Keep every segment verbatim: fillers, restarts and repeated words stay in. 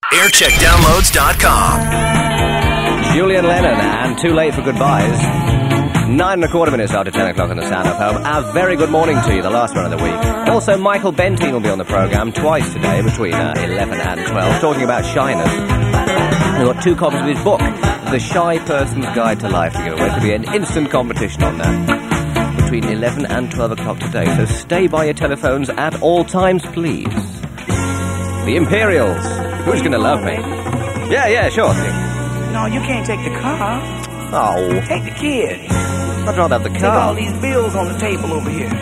aircheck downloads dot com. Julian Lennon and Too Late for Goodbyes. Nine and a quarter minutes after ten o'clock on the Sound of Home. A very good morning to you, the last one of the week. Also, Michael Benteen will be on the programme twice today between uh, eleven and twelve, talking about shyness. We've got two copies of his book, The Shy Person's Guide to Life, to give away. There'll be an instant competition on that between eleven and twelve o'clock today, so stay by your telephones at all times, please. The Imperials. Who's going to love me? Yeah, yeah, sure thing. No, you can't take the car. Oh. Take the kid. I'd rather have the Take car. all these bills on the table over here.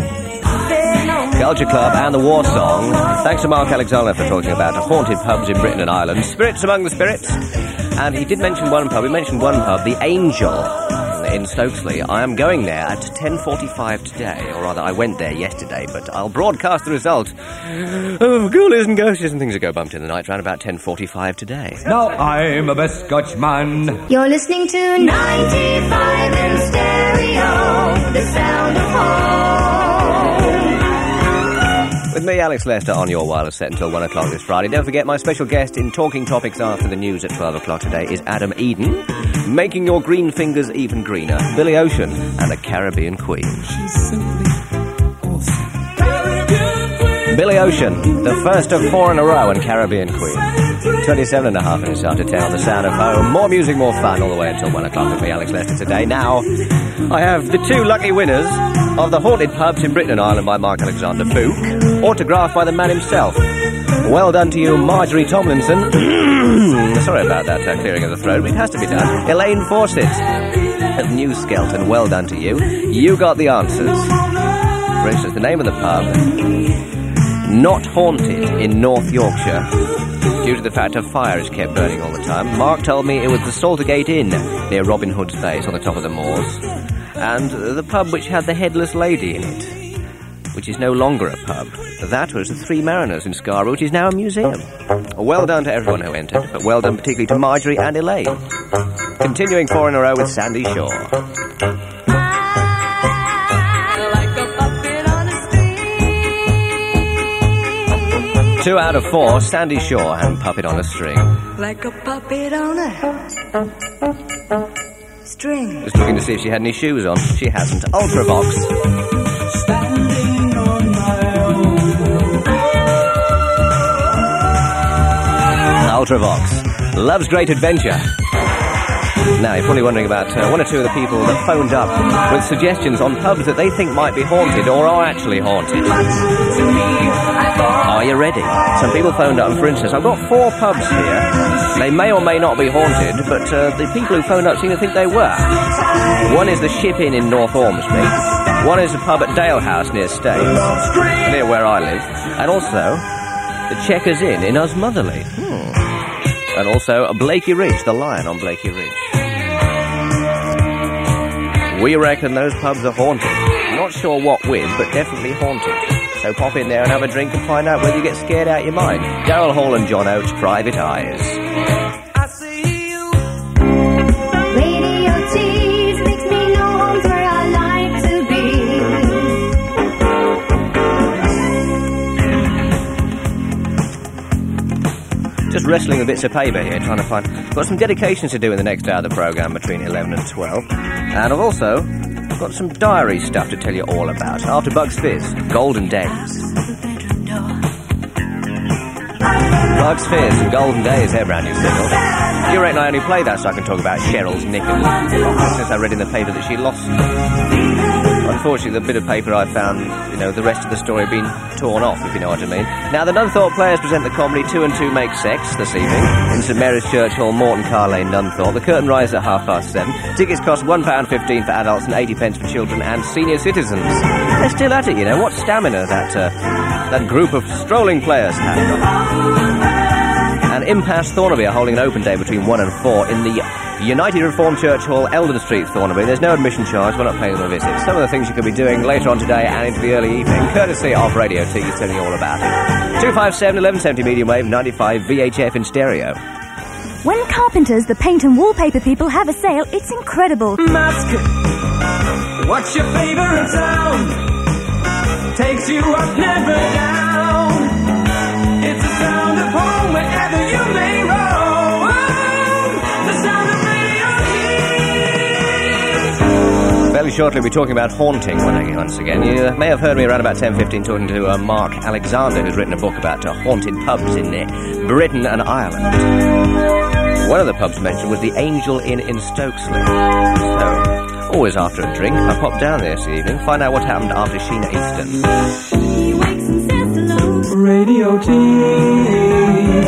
Culture Club and the War Song. Thanks to Mark Alexander for talking about haunted pubs in Britain and Ireland. Spirits among the spirits. And he did mention one pub. He mentioned one pub, the Angel, in Stokesley. I am going there at ten forty-five today. Or rather, I went there yesterday, but I'll broadcast the result of ghoulies and ghosts and things that go bumped in the night around about ten forty-five today. Now I'm a best Scotchman. You're listening to ninety-five in stereo, the Sound of Home. With me, Alex Lester, on your wireless set until one o'clock this Friday. Don't forget, my special guest in Talking Topics after the news at twelve o'clock today is Adam Eden, making your green fingers even greener, Billy Ocean, and the Caribbean Queen. She's simply awesome. Billy Ocean, the first of four in a row, and Caribbean Queen. twenty-seven and a half minutes after ten on the Sound of Home. More music, more fun, all the way until one o'clock with me, Alex Lester, today. Now, I have the two lucky winners of the Haunted Pubs in Britain and Ireland by Mark Alexander book, autographed by the man himself. Well done to you, Marjorie Tomlinson. Sorry about that uh, clearing of the throat, but it has to be done. Elaine Fawcett of New Skelton, well done to you. You got the answers. For instance, the name of the pub, Not Haunted in North Yorkshire, due to the fact a fire is kept burning all the time. Mark told me it was the Saltergate Inn near Robin Hood's base on the top of the moors, and the pub which had the Headless Lady in it, which is no longer a pub. That was the Three Mariners in Scarborough, which is now a museum. Well done to everyone who entered, but well done particularly to Marjorie and Elaine. Continuing four in a row with Sandy Shaw. Two out of four, Sandy Shaw and Puppet on a String. Like a puppet on a string. Just looking to see if she had any shoes on. She hasn't. Ultravox. Standing on my own. Ultravox. Love's Great Adventure. Now, you're probably wondering about uh, one or two of the people that phoned up with suggestions on pubs that they think might be haunted or are actually haunted. Are you ready? Some people phoned up, and for instance, I've got four pubs here. They may or may not be haunted, but uh, the people who phoned up seem to think they were. One is the Ship Inn in North Ormsby. One is a pub at Dale House near Staines, near where I live. And also, the Checkers Inn in Osmotherley. Hmm. And also a Blakey Ridge, the Lion on Blakey Ridge. We reckon those pubs are haunted. Not sure what with, but definitely haunted. So pop in there and have a drink and find out whether you get scared out your mind. Daryl Hall and John Oates, Private Eyes. I see you. Radio tease makes me know home's where I like to be. Just wrestling with bits of paper here, trying to find... Got some dedications to do in the next hour of the programme between eleven and twelve. And I've also got some diary stuff to tell you all about. After Bugs Fizz, Golden Days. Bugs Fizz and Golden Days, their brand new single. You reckon I only play that so I can talk about Cheryl's knickers? Since I read in the paper that she lost them. Unfortunately, the bit of paper I found, you know, the rest of the story had been torn off, if you know what I mean. Now, the Nunthorpe Players present the comedy Two and Two Make Sex this evening in St Mary's Church Hall, Morton Car Lane, Nunthorpe. The curtain rises at half past seven. Tickets cost one pound fifteen for adults and eighty pence for children and senior citizens. They're still at it, you know. What stamina that, uh, that group of strolling players have. And Impasse Thornaby are holding an open day between one and four in the United Reformed Church Hall, Eldon Street, Thornaby. There's no admission charge, we're not paying them a visit. Some of the things you could be doing later on today and into the early evening, courtesy of Radio T, is telling you all about it. two five seven, eleven seventy medium wave, ninety-five V H F in stereo. When Carpenters, the paint and wallpaper people, have a sale, it's incredible. Mask, what's your favorite sound? Takes you up, never down. It's the sound of home wherever you may Fairly shortly we'll be talking about haunting once again. You may have heard me around about ten fifteen talking to uh, Mark Alexander, who's written a book about uh, haunted pubs in uh, Britain and Ireland. One of the pubs mentioned was the Angel Inn in Stokesley. So, always after a drink, I popped down there this evening, find out what happened after Sheena Easton. He wakes and says hello. Radio Tees.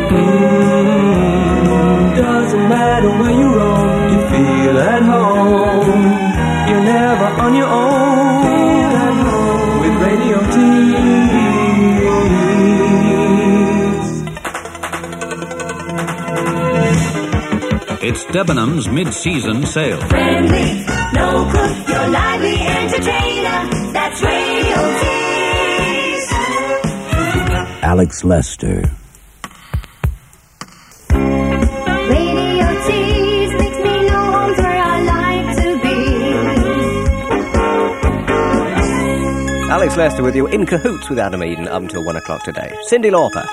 Mm, doesn't matter where you roam, you feel at home. You're never on your own. Feel at home with Radio Tees. It's Debenhams mid-season sale. Friendly, no cook, your lively entertainer. That's Radio Tees. Alex Lester. Radio Tees makes me know home's where I like to be. Alex Lester with you in cahoots with Adam Eden up until one o'clock today. Cyndi Lauper.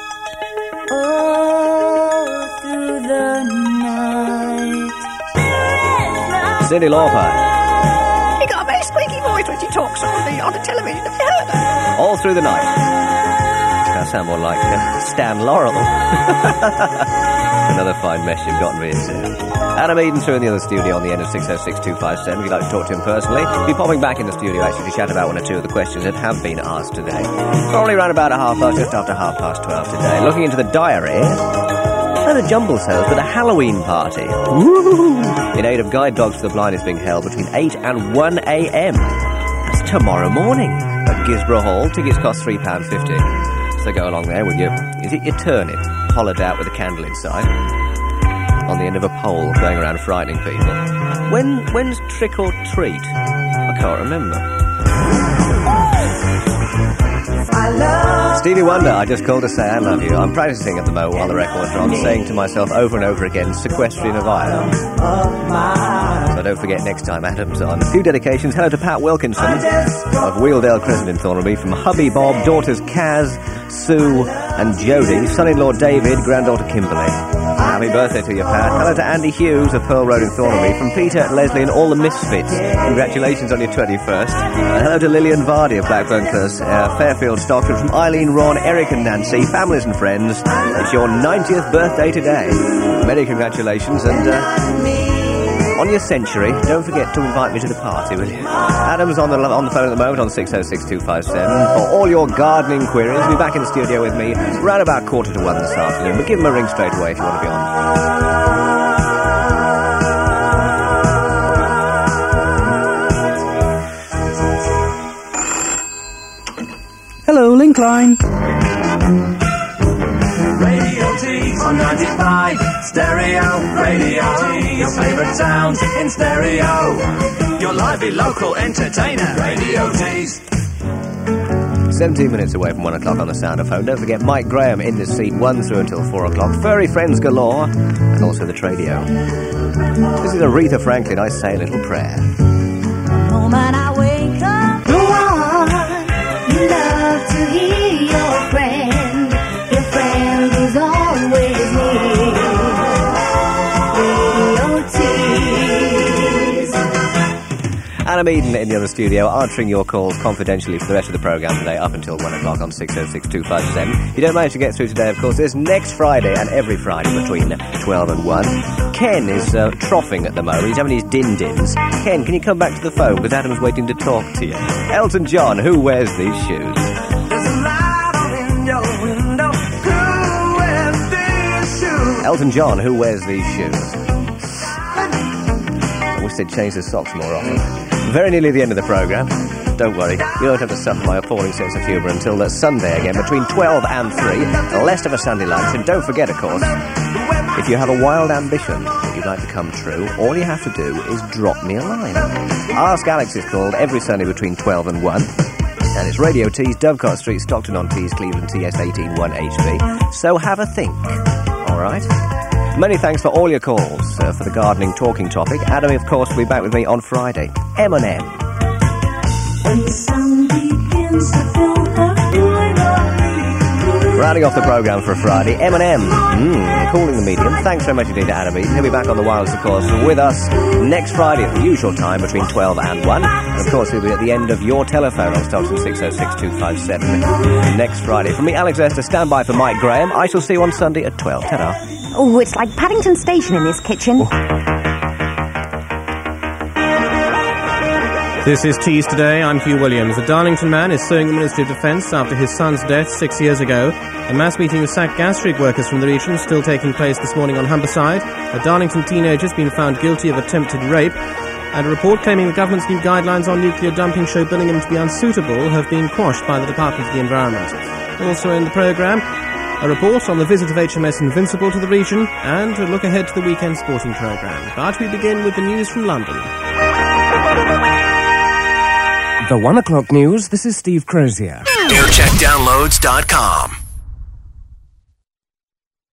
All through the night. Cyndi Lauper. He got a very squeaky voice when she talks on the, on the television. Have you heard her? All through the night. I sound more like uh, Stan Laurel. Another fine mess you've gotten me into. Adam Eden through in the other studio on the end of six oh six two five seven. If you'd like to talk to him personally, he'll be popping back in the studio actually to chat about one or two of the questions that have been asked today. Probably around about a half past, just after half past twelve today. Looking into the diary, and a jumble sales for the Halloween party. Woo! In aid of Guide Dogs for the Blind is being held between eight and one a.m. That's tomorrow morning at Gisborough Hall. Tickets cost three pounds fifty. So go along there with your, is it your turnip, hollowed out with a candle inside, on the end of a pole, going around frightening people. When, when's trick or treat? I can't remember. Stevie Wonder, I just called to say I love you. I'm practicing at the moment while the record's on, saying to myself over and over again, sequestrian of iron. So don't forget next time Adam's on. A few dedications. Hello to Pat Wilkinson of Wheeldale Crescent in Thornaby, from hubby Bob, daughters Kaz, Sue and Jodie, son-in-law David, granddaughter Kimberly. Happy birthday to you, Pat. Hello to Andy Hughes of Pearl Road in Thornaby, from Peter, Leslie and all the Misfits. Congratulations on your twenty-first. And hello to Lillian Vardy of Blackburn Close, uh, Fairfield, Stockton, from Eileen, Ron, Eric and Nancy, families and friends. It's your ninetieth birthday today. Many congratulations, and uh, on your century, don't forget to invite me to the party, will you? Adam's on the on the phone at the moment on six oh six two five seven for all your gardening queries. He'll be back in the studio with me around about quarter to one this afternoon, but give him a ring straight away if you want to be on. Hello, Linkline. Radio Tees on ninety-five stereo. Radio Tees, your favourite sounds in stereo. Your lively local entertainer. Radio Tees. seventeen minutes away from one o'clock on the Sound of Home. Don't forget Mike Graham in this seat, one through until four o'clock. Furry friends galore, and also the Tradio. This is Aretha Franklin, I Say a Little Prayer. Moment I wake up, go on. You love to hear your friend. Your friend is always near. Radio Tees. Adam Eden in the other studio, answering your calls confidentially for the rest of the programme today, up until one o'clock on six oh six two five seven. If you don't manage to get through today, of course, there's next Friday and every Friday between twelve and one. Ken is uh, troughing at the moment. He's having his din-dins. Ken, can you come back to the phone? Because Adam's waiting to talk to you. Elton John, who wears these shoes? There's a light in your window. Who wears these shoes? Elton John, who wears these shoes? I wish they'd change the socks more often. Very nearly the end of the programme. Don't worry, you don't have to suffer my appalling sense of humour until that Sunday again, between twelve and three. Less of a Sunday lunch. And don't forget, of course, if you have a wild ambition that you'd like to come true, all you have to do is drop me a line. Ask Alex is called every Sunday between twelve and one. And it's Radio Tees, Dovecot Street, Stockton-on-Tees, Cleveland, T S one eight one H B. So have a think. All right? Many thanks for all your calls uh, for the gardening talking topic. Adam, of course, will be back with me on Friday. M and M. When the sun begins to fill the void of me, Rounding off the programme for a Friday, Eminem, mm, calling the medium. Thanks very much indeed to Adam Eaton. He'll be back on the wireless, of course, with us next Friday at the usual time between twelve and one. And, of course, he'll be at the end of your telephone on Stockton six oh six two five seven next Friday. From me, Alex Lester, stand by for Mike Graham. I shall see you on Sunday at twelve. Ta-da. Oh, it's like Paddington Station in this kitchen. This is Tease Today. I'm Hugh Williams. A Darlington man is suing the Ministry of Defence after his son's death six years ago. A mass meeting with sacked gas rig workers from the region still taking place this morning on Humberside. A Darlington teenager has been found guilty of attempted rape. And a report claiming the government's new guidelines on nuclear dumping show Billingham to be unsuitable have been quashed by the Department of the Environment. Also in the programme, a report on the visit of H M S Invincible to the region and a look ahead to the weekend sporting programme. But we begin with the news from London. The one o'clock news, this is Steve Crozier. aircheck downloads dot com